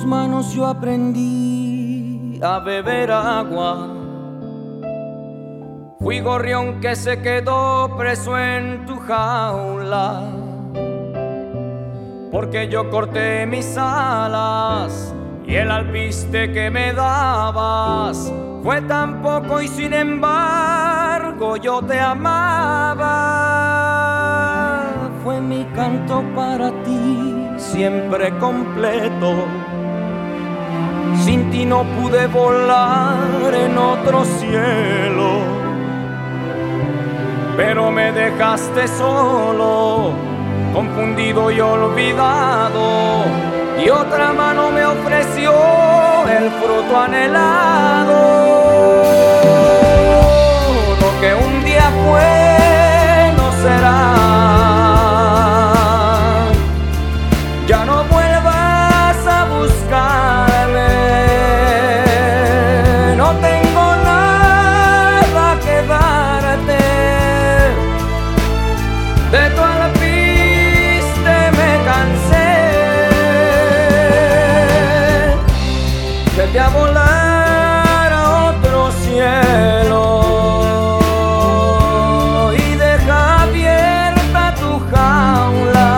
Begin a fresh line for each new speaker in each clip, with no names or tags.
manos yo aprendí a beber agua. Fui gorrión que se quedó preso en tu jaula, porque yo corté mis alas y el alpiste que me dabas fue tan poco y sin embargo yo te amaba. Fue mi canto para ti siempre completo. Sin ti no pude volar en otro cielo, pero me dejaste solo, confundido y olvidado, y otra mano me ofreció el fruto anhelado. Lo que un día fue no será. Ya no vuelvas a buscarme, no tengo nada que darte. De tu alpiste me cansé. Vete a volar a otro cielo y deja abierta tu jaula.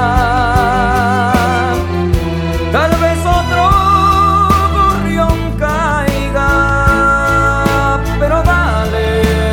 Tal vez otro gorrión caiga, pero dale.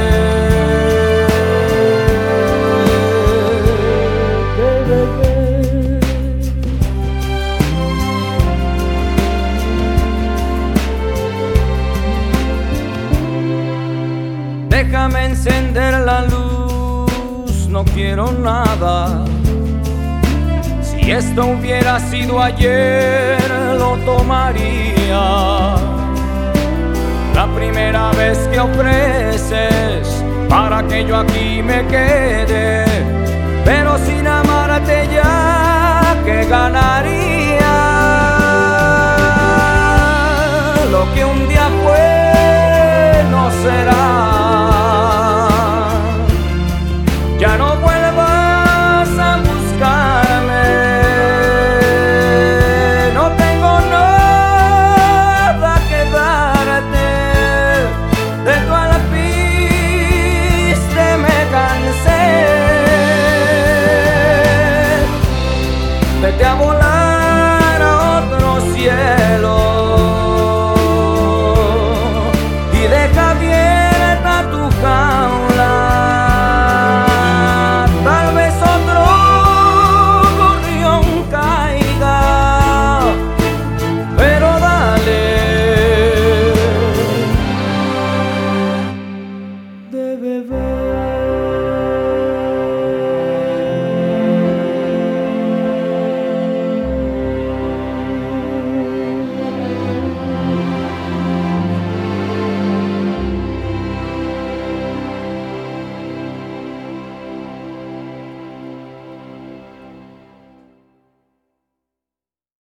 Déjame encender la luz, no quiero nada. Si esto hubiera sido ayer, lo tomaría. La primera vez que ofreces para que yo aquí me quede, pero sin amarte ya, ¿qué ganaría? Lo que un día fue no será. Ya no vuelvas a buscarme, no tengo nada que darte. De tu alpiste me cansé. Vete a volar a otro cielo y deja abierta tu jaula. De beber.